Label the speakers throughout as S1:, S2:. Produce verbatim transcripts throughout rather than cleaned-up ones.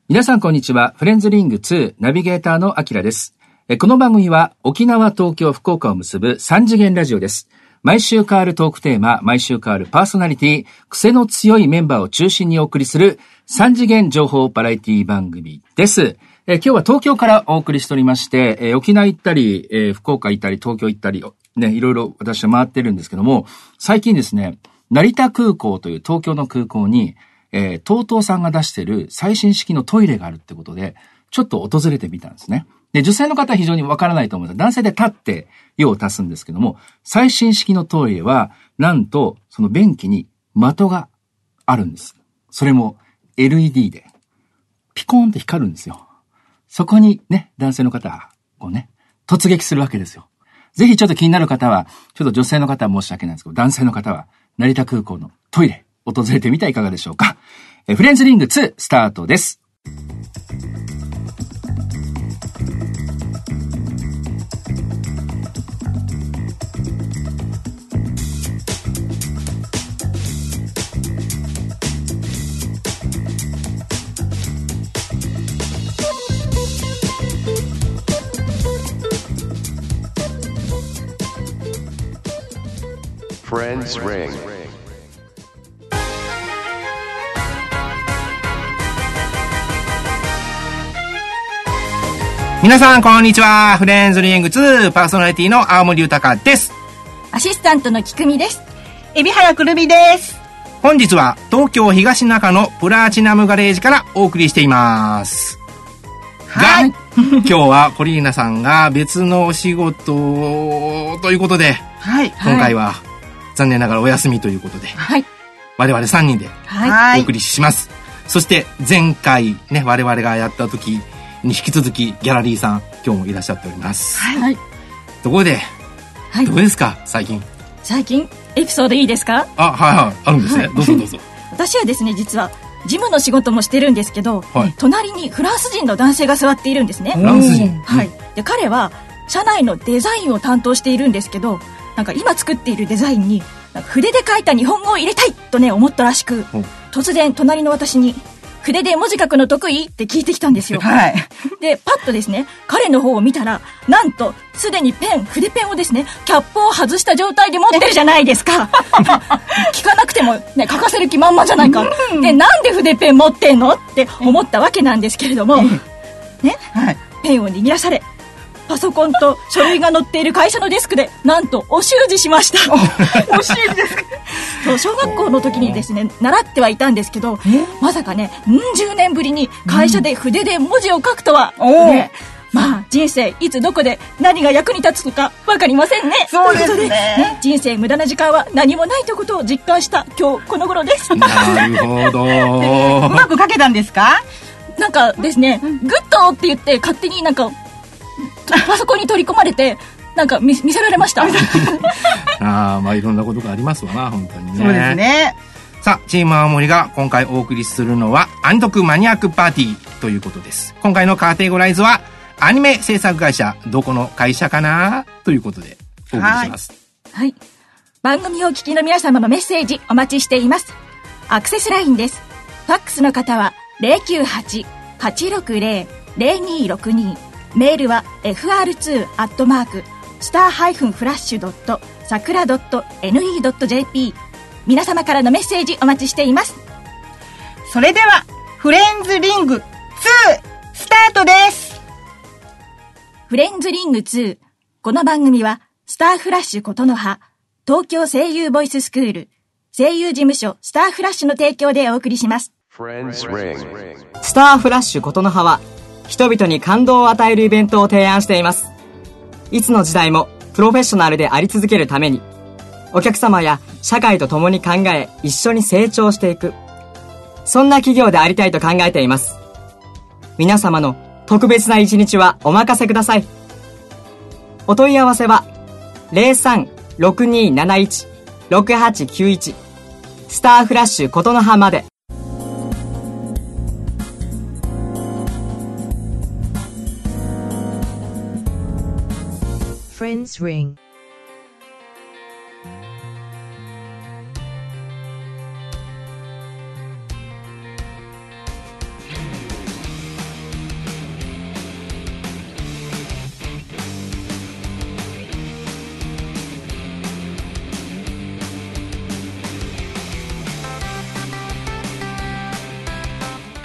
S1: 皆さんこんにちは。フレンズリングツーナビゲーターのアキラです。この番組は沖縄、東京、福岡を結ぶ三次元ラジオです。毎週変わるトークテーマ、毎週変わるパーソナリティ、癖の強いメンバーを中心にお送りする三次元情報バラエティ番組です。え今日は東京からお送りしておりまして、え沖縄行ったり、え福岡行ったり、東京行ったり、ね、いろいろ私は回ってるんですけども、最近ですね、成田空港という東京の空港に、えー、TOTOさんが出している最新式のトイレがあるってことで、ちょっと訪れてみたんですね。で、女性の方は非常にわからないと思うんです。男性で立って用を足すんですけども、最新式のトイレは、なんと、その便器に的があるんです。それも エルイーディー で、ピコーンって光るんですよ。そこにね、男性の方が、こうね、突撃するわけですよ。ぜひちょっと気になる方は、ちょっと女性の方は申し訳ないんですけど、男性の方は、成田空港のトイレ、訪れてみてはいかがでしょうか。えフレンズリングツースタートです。
S2: Friends Ring。
S3: 皆さんこんにちは。フレンズリングツーパーソナリティの青森豊です。
S4: アシスタントの菊美です。
S5: 海老原くるみです。
S3: 本日は東京東中野プラチナムガレージからお送りしています。
S4: はい。
S3: 今日はポリーナさんが別のお仕事ということで、
S5: はい。
S3: 今回は残念ながらお休みということで、
S4: はい。
S3: 我々さんにんで
S4: はい。
S3: お送りします。そして前回ね、我々がやった時に引き続きギャラリーさん今日もいらっしゃっております。
S4: はい。
S3: ところで、
S4: はい。
S3: どうですか最近？
S4: 最近エピソードいいですか？
S3: あ、はいはい、あるんですね。
S4: はい、
S3: どうぞどうぞ。
S4: 私はですね、実は事務の仕事もしてるんですけど、
S3: はい、
S4: 隣にフランス人の男性が座っているんですね。
S3: フランス人、
S4: はい。で、彼は社内のデザインを担当しているんですけど、なんか今作っているデザインになんか筆で書いた日本語を入れたいとね思ったらしく、突然隣の私に筆で文字書くの得意って聞いてきたんですよ。
S5: はい。
S4: で、パッとですね、彼の方を見たら、なんと、すでにペン、筆ペンをですね、キャップを外した状態で持ってるじゃないですか。聞かなくてもね、書かせる気満々じゃないか。で、なんで筆ペン持ってんのって思ったわけなんですけれども、ね、はい、ペンを握らされ、パソコンと書類が載っている会社のデスクでなんとお習字しました。
S5: お習字ですか？
S4: そう、小学校の時にですね習ってはいたんですけど、まさかねうん十年ぶりに会社で筆で文字を書くとは、ね、まあ人生いつどこで何が役に立つのか分かりませんね。
S5: そうですね。
S4: ということでね、人生無駄な時間は何もないということを実感した今日この頃です。
S3: なるほど。
S5: うまく書けたんですか？
S4: なんかですね、グッドって言って勝手になんかパソコンに取り込まれてなんか 見, 見せられました。
S3: ああ、まあいろんなことがありますわな、本当にね。
S5: そうですね。
S3: さあ、チーム青森が今回お送りするのはアニトクマニアックパーティーということです。今回のカーテゴライズはアニメ制作会社どこの会社かなということでお送りします。
S4: はい、はい、番組をお聞きの皆様のメッセージお待ちしています。アクセスラインです。ファックスの方は ゼロきゅうはち はちろくゼロ ゼロにろくに、メールは エフアールツー アットマークスターハイフンフラッシュドットサクラドットエヌイードットジェーピー 皆様からのメッセージお待ちしています。
S5: それではフレンズリングツースタートです。
S4: フレンズリングツー、この番組はスターフラッシュことの葉、東京声優ボイススクール、声優事務所スターフラッシュの提供でお送りします。
S6: スターフラッシュことの葉は人々に感動を与えるイベントを提案しています。いつの時代もプロフェッショナルであり続けるために、お客様や社会と共に考え、一緒に成長していく、そんな企業でありたいと考えています。皆様の特別な一日はお任せください。お問い合わせは ゼロさん ろくにーなないち ろくはちきゅういち スターフラッシュことの葉まで。
S7: Friends Ring。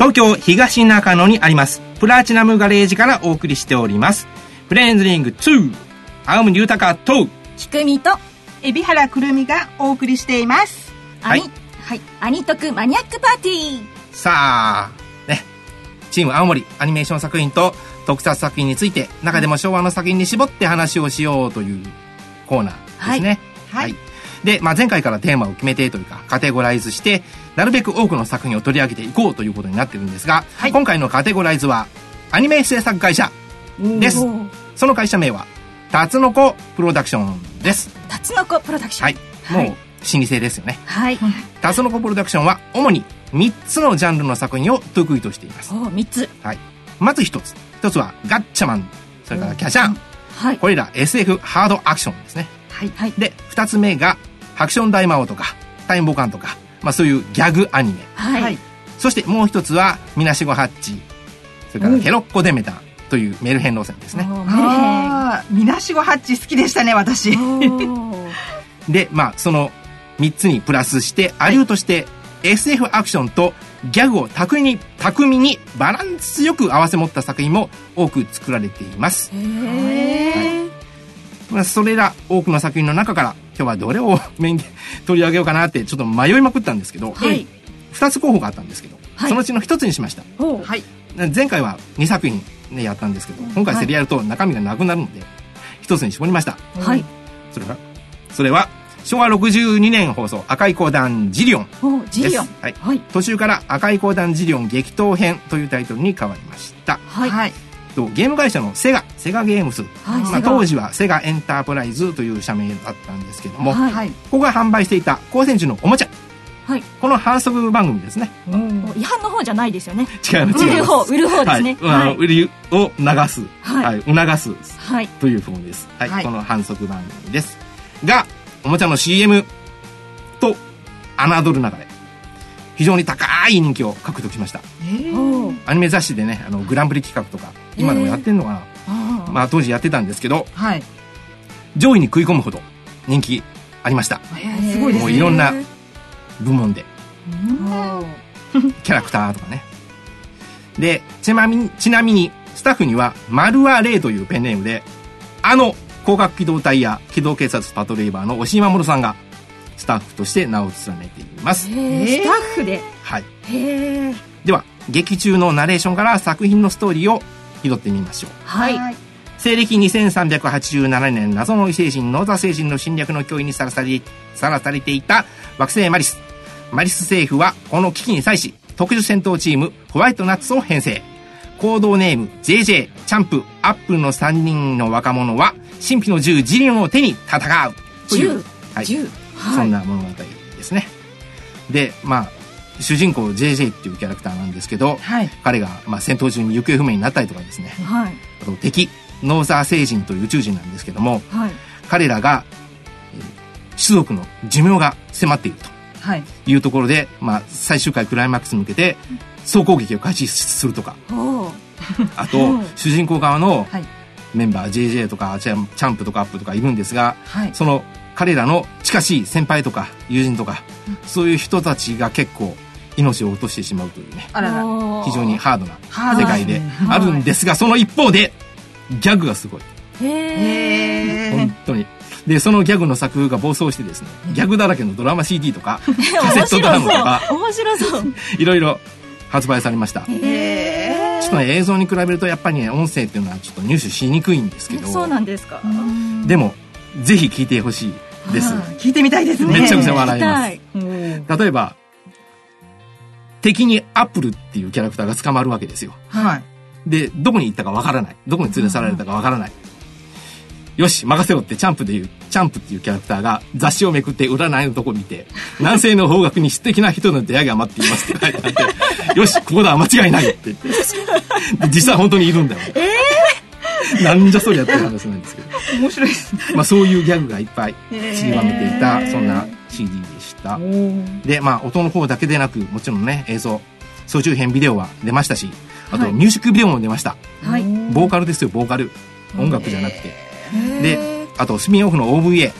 S3: 東京東中野にありますプラチナムガレージからお送りしておりますフレンズリングツー、青森豊と
S4: ひくみと
S5: 海老原くるみがお送りしています。
S3: はい
S4: アニ、はい、アニトクマニアックパーティー。
S3: さあね、チーム青森アニメーション作品と特撮作品について、中でも昭和の作品に絞って話をしようというコーナーですね。
S5: はい、
S3: はい、で、まあ、前回からテーマを決めてというかカテゴライズしてなるべく多くの作品を取り上げていこうということになってるんですが、はい、今回のカテゴライズはアニメ制作会社です。その会社名はタツノコプロダクションです。
S4: タツノコプロダクション、
S3: はい、もう老舗ですよね。
S4: はい、
S3: タツノコプロダクションは主にみっつのジャンルの作品を得意としています。
S4: おみっつ、
S3: はい、まずひとつひとつはガッチャマン、それからキャシャン、はい、これら エスエフ ハードアクションですね。はい、でふたつめがハクション大魔王とかタイムボカンとか、まあ、そういうギャグアニメ、はい、そしてもう一つはみなしごハッチ、それからケロッコデメタンというメルヘン路線ですね。
S5: あみなしごハッチ好きでしたね私
S3: で、まあそのみっつにプラスしてアリューとして エスエフ アクションとギャグを巧みに巧みにバランスよく合わせ持った作品も多く作られています。へー、はい、まあ、それら多くの作品の中から今日はどれをメインで取り上げようかなってちょっと迷いまくったんですけど、はい、ふたつ候補があったんですけど、はい、そのうちのひとつにしました。はい、前回はにさくひん、ね、やったんですけど、今回セリアルと中身がなくなるのでひとつに絞りました。はい、それはそれはしょうわろくじゅうにねん放送赤い講談ジリオンです。ジリオン、はい、はい、途中から赤い講談ジリオン激闘編というタイトルに変わりました。はい、とゲーム会社のセガセガゲームス、はい、まあ、当時はセガエンタープライズという社名だったんですけども、はい、ここが販売していた光線銃のおもちゃ、はい、この反則番組ですね。
S4: 違反の方じゃないですよね。
S3: 違う、違う、
S4: 売る方、売る方ですね。
S3: はい、はい、売りを流す、はい、はい、促す、はい、という方です。はい、はい、この反則番組ですが、おもちゃの シーエム と侮る流れ、非常に高い人気を獲得しました。アニメ雑誌でね、あのグランプリ企画とか今でもやってんのかな、あまあ当時やってたんですけど、はい、上位に食い込むほど人気ありました。
S5: すごいですね。
S3: もういろんな部門でキャラクターとかね。でちなみにちなみにスタッフにはマルアレイというペンネームで、あの広角機動隊や機動警察パトレイバーの押井守さんがスタッフとして名を連ねています。
S4: スタッフで、
S3: はい、へー。では劇中のナレーションから作品のストーリーを拾ってみましょう。はい、西暦にせんさんびゃくはちじゅうななねん、謎の異星人ノーザ星人の侵略の脅威にさらされさらされていた惑星マリス。マリス政府はこの危機に際し特殊戦闘チームホワイトナッツを編成。コードネーム ジェイジェー、 チャンプ、アップルのさんにんの若者は神秘の銃ジリオンを手に戦うという、はい、銃、はい、そんな物語ですね。で、まあ主人公 ジェイジェー っていうキャラクターなんですけど、はい、彼がまあ戦闘中に行方不明になったりとかですね、はい、あと敵ノーザー星人という宇宙人なんですけども、はい、彼らが種族の寿命が迫っているというところで、まあ、最終回クライマックスに向けて総攻撃を開始するとか、あと主人公側のメンバー ジェイジェー とかチャンプとかアップとかいるんですが、はい、その彼らの近しい先輩とか友人とか、うん、そういう人たちが結構命を落としてしまうというね、あらら非常にハードな世界であるんですが、その一方でギャグがすごい。へー、本当に。でそのギャグの作風が暴走してですね、ギャグだらけのドラマ シーディー とかカセットドラマとか
S4: 面白そう
S3: いろいろ発売されました。へー。ちょっとね、映像に比べるとやっぱりね、音声っていうのはちょっと入手しにくいんですけど。
S4: そうなんですか。
S3: でもぜひ聞いてほしいです。
S5: 聞いてみたいですね。
S3: めちゃくちゃ笑います。例えば敵にアップルっていうキャラクターが捕まるわけですよ。はい。でどこに行ったかわからない、どこに連れ去られたかわからない、うん、よし任せろってチャンプでいうチャンプっていうキャラクターが雑誌をめくって占いのとこ見て南西の方角に素敵な人の出会いが待っていますって書いてあってよしここだ間違いないって言って実際本当にいるんだよ。えー、なんじゃそりゃって話なんですけど
S5: 面白いですね。
S3: まあそういうギャグがいっぱい散りばめていた、そんな シーディー でした。でまあ音の方だけでなく、もちろんね映像操縦編ビデオは出ましたし、あとミュージックビデオも出ました、はい、ボーカルですよ、ボーカル、音楽じゃなくて。であとスピンオフの オーブイエー、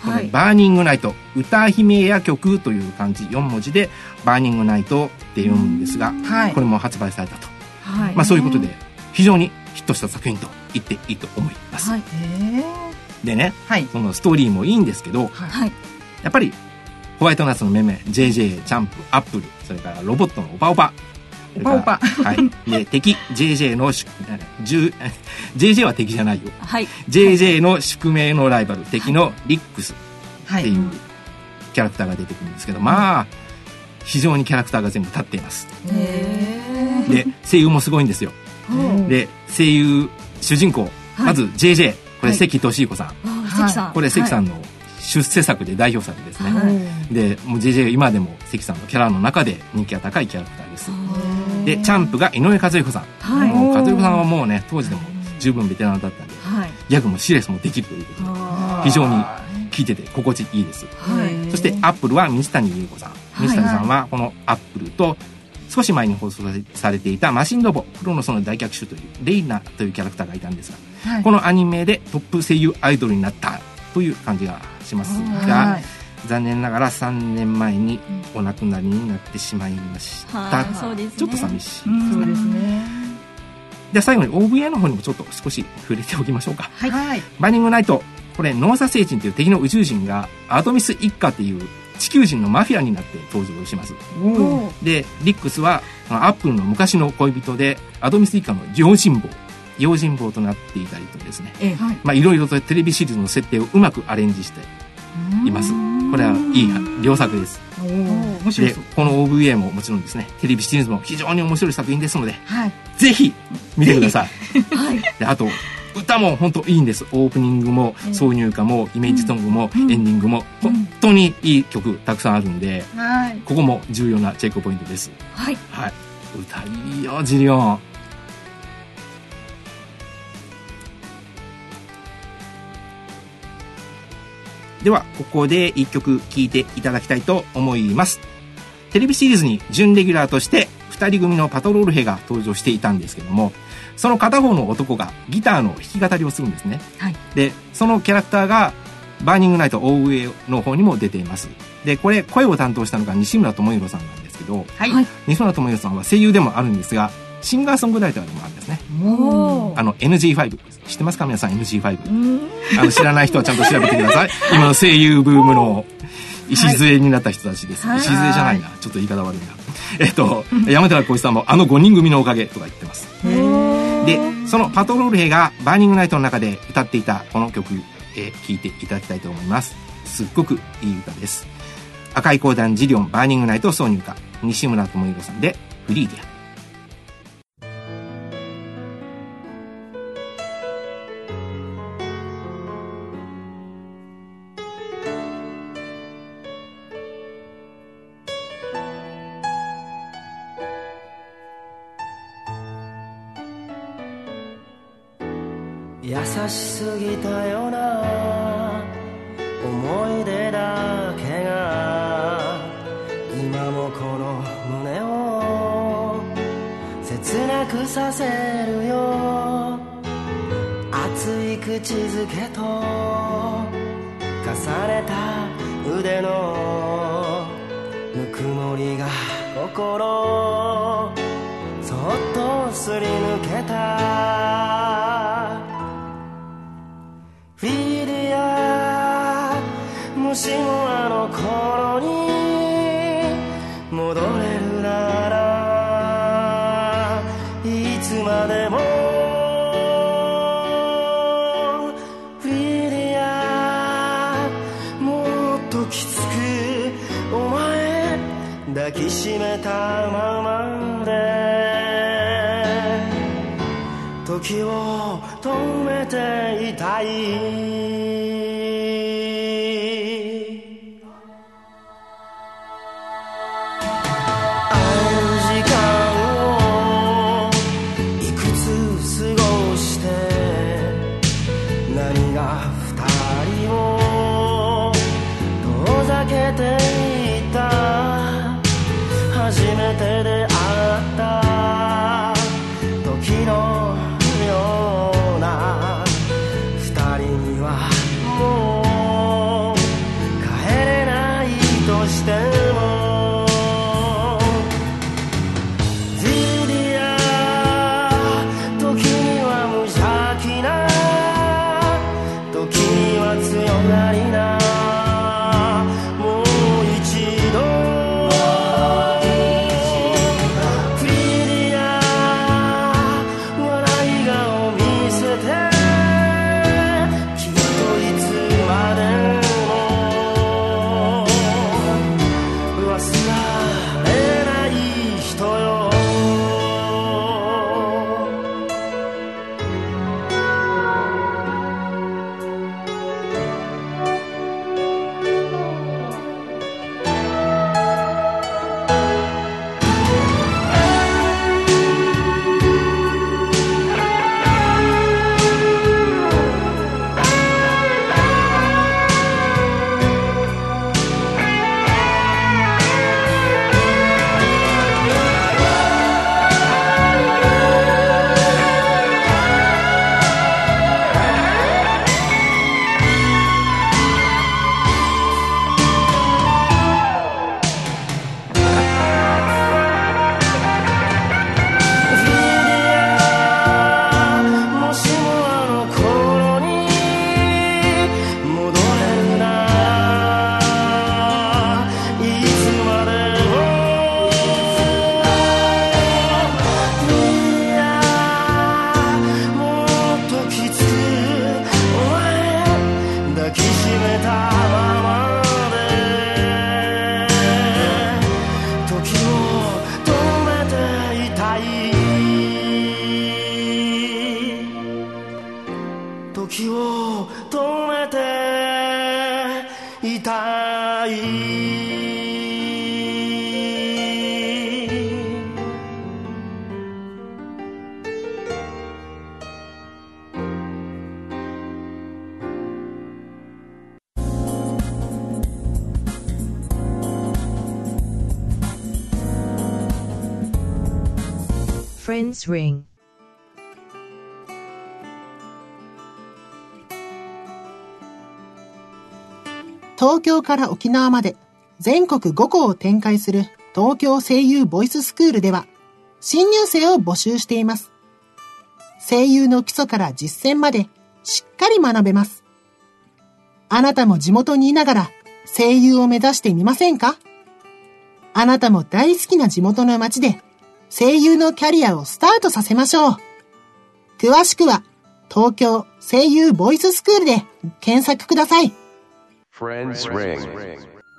S3: このバーニングナイト、歌姫や曲という漢字よん文字でバーニングナイトって読むんですが、
S5: はい、
S3: これも発売されたと、
S4: はい、
S3: まあ、そういうことで非常にヒットした作品と言っていいと思います、
S4: はい、
S3: でね、
S5: はい、
S3: そのストーリーもいいんですけど、
S4: はい、や
S3: っぱりホワイトナッツのメメ ジェイジェイ、チャンプ、アップル、それからロボットのオパオパ、
S5: オパオパ、
S3: はい、で敵 ジェイジェイ のジェイジェイは敵じゃないよ、
S4: はい、
S3: ジェイジェイ の宿命のライバル、敵のリックスっていうキャラクターが出てくるんですけど、まあ非常にキャラクターが全部立っています。
S4: へ
S3: で声優もすごいんですよ。で声優主人公、はい、まず ジェイジェイ、 これ関俊彦さん、
S4: はい、関さん、
S3: これ関さんの出世作で代表作ですね、はい、でもう ジェイジェイ 今でも関さんのキャラの中で人気が高いキャラクターです。でチャンプが井上和彦さん、はい、もう和彦さんはもうね当時でも十分ベテランだったんで、はい、ギャグもシリアスもできるということで非常に聞いてて心地いいです、はい、そしてアップルは水谷優子さん、水谷さんはこのアップルと少し前に放送されていたマシンロボクロノスの大脚手というレイナというキャラクターがいたんですが、はい、このアニメでトップ声優アイドルになったという感じがしますが、はい、残念ながらさんねんまえにお亡くなりになってしまいました、はい、そうですね、ちょっと寂しいですね、そうですね。では最後に オーブイエー の方にもちょっと少し触れておきましょうか、はい、バーニングナイト、これノーサ星人という敵の宇宙人がアドミス一家という地球人のマフィアになって登場します。でリックスはアップルの昔の恋人でアドミス一家の用心棒用心棒となっていたりとですね、ええ、まあいろいろとテレビシリーズの設定をうまくアレンジしています。これはいい良作です。面白いでこの オーブイエー ももちろんですね、テレビシリーズも非常に面白い作品ですので、はい、ぜひ見てください、はい、であと歌も本当いいんです。オープニングも挿入歌もイメージソングもエンディングも本当にいい曲たくさんあるんで、はい、ここも重要なチェックポイントです。はい、はい、歌いいよジリオン。ではここでいっきょく聴いていただきたいと思います。テレビシリーズに準レギュラーとしてふたり組のパトロール兵が登場していたんですけども、その片方の男がギターの弾き語りをするんですね、はい、でそのキャラクターがバーニングナイト オーブイエー の方にも出ています。でこれ声を担当したのが西村智弘さんなんですけど、はい、西村智弘さんは声優でもあるんですがシンガーソングライターでもあるんですね。あの エヌジーファイブ 知ってますか皆さん。 エヌジーファイブ あの知らない人はちゃんと調べてください今の声優ブームの礎になった人たちです、はい、礎じゃないな、ちょっと言い方悪いなえっと山寺宏一さんもあのごにん組のおかげとか言ってます。でそのパトロール兵がバーニングナイトの中で歌っていたこの曲、えー、聴いていただきたいと思います。すっごくいい歌です。赤い講談ジリオンバーニングナイト挿入歌、西村智弘さんでフリーディア。
S2: 優しすぎたよな思い出だけが今もこの胸を切なくさせるよ。熱い口づけと重ねた腕のぬくもりが心そっとすり抜けた。フィーディア、もしもあの頃に戻れるならいつまでもフィーディア、もっときつくお前抱きしめたままで時を止めていたい。も
S7: Friends Ring。
S8: 東京から沖縄まで全国ごこを展開する東京声優ボイススクールでは新入生を募集しています。声優の基礎から実践までしっかり学べます。あなたも地元にいながら声優を目指してみませんか？あなたも大好きな地元の街で声優のキャリアをスタートさせましょう。詳しくは東京声優ボイススクールで検索ください。
S9: Friends Ring。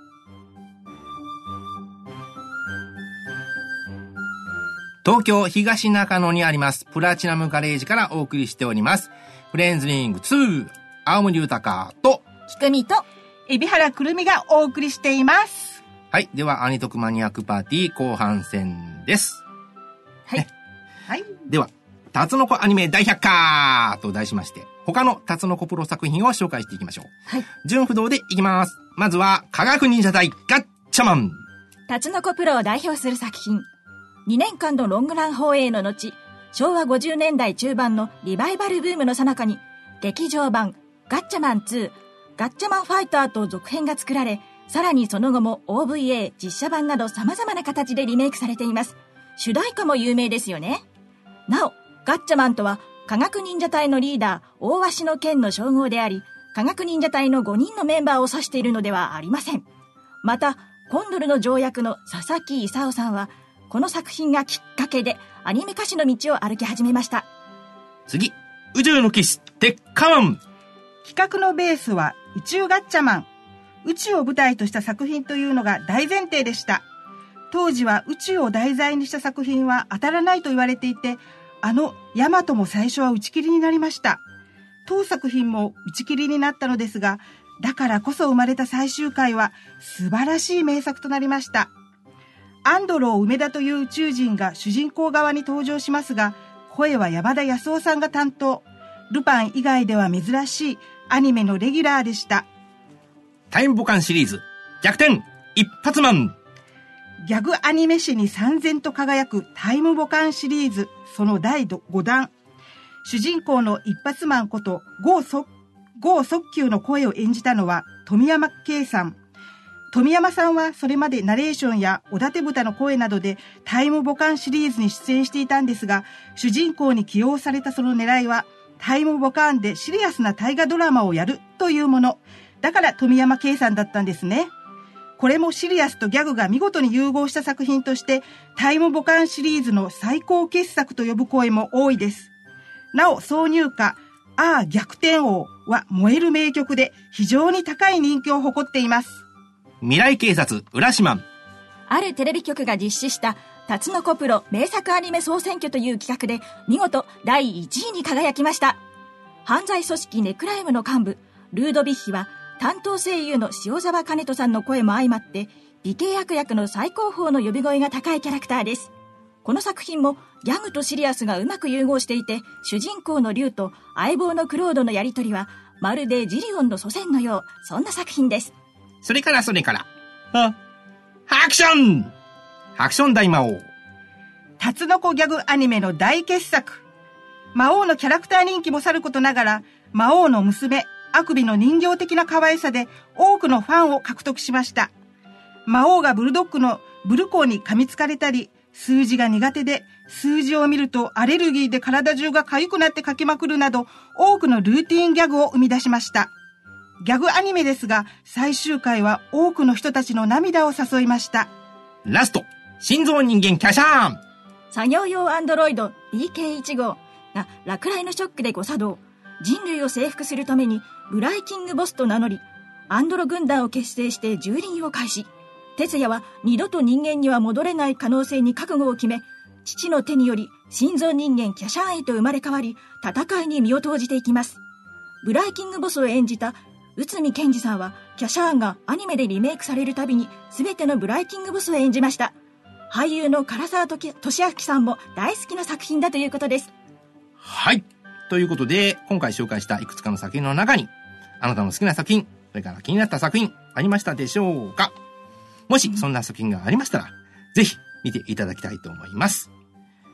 S3: 東京東中野にありますプラチナムガレージからお送りしておりますフレンズリングツー、青森豊と
S4: ひくみと
S5: 海老原くるみがお送りしています。
S3: はい。ではアニトクマニアックパーティー後半戦です。
S4: はい、
S5: はい。
S3: ではタツノコアニメ大百科と題しまして他のタツノコプロ作品を紹介していきましょう。
S4: はい。
S3: 順不動でいきます。まずは科学忍者隊ガッチャマン。
S4: タツノコプロを代表する作品。にねんかんのロングラン放映の後、しょうわごじゅうねんだい中盤のリバイバルブームの最中に、劇場版ガッチャマンツー、ガッチャマンファイターと続編が作られ、さらにその後も オーブイエー 実写版など様々な形でリメイクされています。主題歌も有名ですよね。なお、ガッチャマンとは科学忍者隊のリーダー、大鷲の剣の称号であり、科学忍者隊のごにんのメンバーを指しているのではありません。また、コンドルの条約の佐々木勲さんは、この作品がきっかけでアニメ歌手の道を歩き始めました。
S3: 次、宇宙の騎士鉄火マン。
S5: 企画のベースは宇宙ガッチャマン。宇宙を舞台とした作品というのが大前提でした。当時は宇宙を題材にした作品は当たらないと言われていて、あのヤマトも最初は打ち切りになりました。当作品も打ち切りになったのですが、だからこそ生まれた最終回は素晴らしい名作となりました。アンドロー梅田という宇宙人が主人公側に登場しますが、声は山田康夫さんが担当。ルパン以外では珍しいアニメのレギュラーでした。
S3: タイムボカンシリーズ逆転一発マン。
S5: ギャグアニメ史に燦然と輝くタイムボカンシリーズそのだいごだん。主人公の一発マンこと郷速球の声を演じたのは富山圭さん。富山さんはそれまでナレーションやおだて豚の声などでタイムボカンシリーズに出演していたんですが、主人公に起用されたその狙いはタイムボカンでシリアスな大河ドラマをやるというもの。だから富山圭さんだったんですね。これもシリアスとギャグが見事に融合した作品としてタイムボカンシリーズの最高傑作と呼ぶ声も多いです。なお挿入歌ああ逆転王は燃える名曲で非常に高い人気を誇っています。
S3: 未来警察浦島。
S4: あるテレビ局が実施したタツノコプロ名作アニメ総選挙という企画で見事だいいちいに輝きました。犯罪組織ネクライムの幹部ルードビッヒは担当声優の塩沢兼人さんの声も相まって美形悪役の最高峰の呼び声が高いキャラクターです。この作品もギャグとシリアスがうまく融合していて、主人公のリュウと相棒のクロードのやりとりはまるでジリオンの祖先のよう、そんな作品です。
S3: それからそれからあハクションハクション大魔王。
S5: タツノコギャグアニメの大傑作。魔王のキャラクター人気もさることながら、魔王の娘アクビの人形的な可愛さで多くのファンを獲得しました。魔王がブルドッグのブルコーに噛みつかれたり、数字が苦手で数字を見るとアレルギーで体中が痒くなってかきまくるなど、多くのルーティーンギャグを生み出しました。ギャグアニメですが、最終回は多くの人たちの涙を誘いました。
S3: ラスト、心臓人間キャシャーン。
S4: 作業用アンドロイド ビーケーいちごう が落雷のショックで誤作動。人類を征服するためにブライキングボスと名乗り、アンドロ軍団を結成して蹂躙を開始。哲也は二度と人間には戻れない可能性に覚悟を決め、父の手により心臓人間キャシャーンへと生まれ変わり、戦いに身を投じていきます。ブライキングボスを演じた内海賢二さんは、キャシャーンがアニメでリメイクされるたびに全てのブライキングボスを演じました。俳優の唐沢俊明さんも大好きな作品だということです。
S3: はい。ということで、今回紹介したいくつかの作品の中に、あなたの好きな作品、それから気になった作品、ありましたでしょうか？もしそんな作品がありましたら、ぜひ見ていただきたいと思います。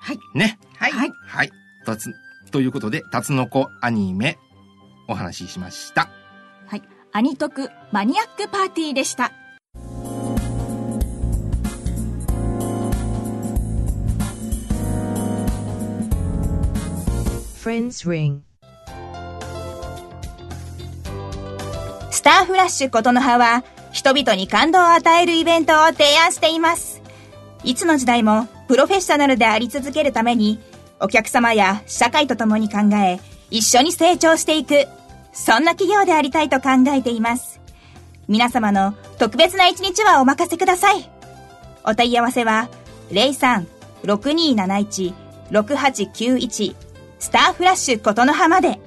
S4: はい。
S3: ね。
S5: はい。
S4: はい。
S3: はい。たつ、ということで、タツノコアニメ、お話ししました。
S4: はい。アニトクマニアックパーティーでした。
S7: Friends Ring。
S10: スターフラッシュことの葉は人々に感動を与えるイベントを提案しています。いつの時代もプロフェッショナルであり続けるためにお客様や社会と共に考え一緒に成長していく、そんな企業でありたいと考えています。皆様の特別な一日はお任せください。お問い合わせは ゼロさん ろくにーなないち ろくはちきゅういち スターフラッシュことの葉まで。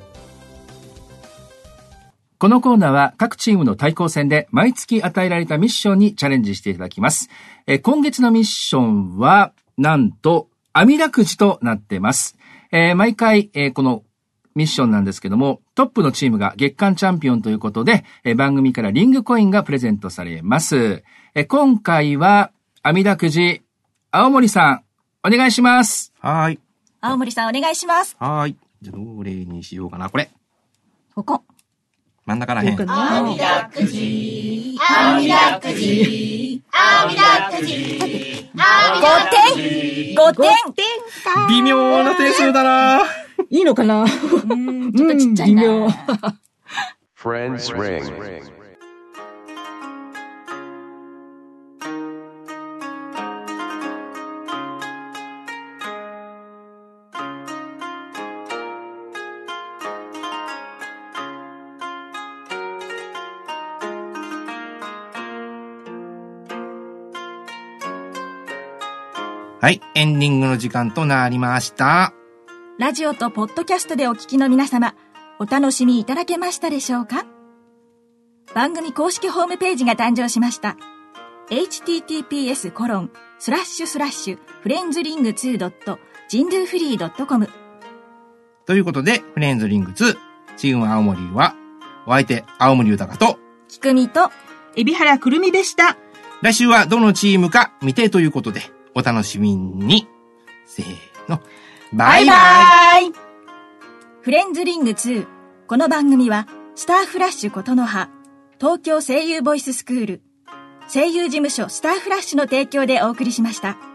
S1: このコーナーは各チームの対抗戦で毎月与えられたミッションにチャレンジしていただきます。え今月のミッションはなんと網だくじとなっています。えー、毎回、えー、このミッションなんですけども、トップのチームが月間チャンピオンということで、えー、番組からリングコインがプレゼントされます。えー、今回は網だくじ、青森さんお願いします。
S3: はーい。
S4: 青森さんお願いします。
S3: はーい。じゃあどれにしようかな。これ。
S4: ここ。
S3: 真ん中らへん。
S2: 網だくじ、網だくじ、網だくじ、
S4: ごてん !ごてん
S3: 微妙な点数だな。
S6: いいのかな
S4: うん、ちょっとちっちゃいな。
S6: 微妙。
S9: Friends Ring.
S3: はい、エンディングの時間となりました。
S4: ラジオとポッドキャストでお聞きの皆様、お楽しみいただけましたでしょうか？番組公式ホームページが誕生しました。エイチティーティーピーエスコロンスラッシュスラッシュフレンズリングツードットジンドゥフリードットコム。
S3: ということで、フレンズリングツー、チーム青森は、お相手、青森豊と、
S4: きくみと、
S5: 海老原くるみでした。
S3: 来週はどのチームか未定ということで、お楽しみに。せーの。バイバイ。
S4: フレンズリングツー。この番組は、スターフラッシュことの葉、東京声優ボイススクール、声優事務所スターフラッシュの提供でお送りしました。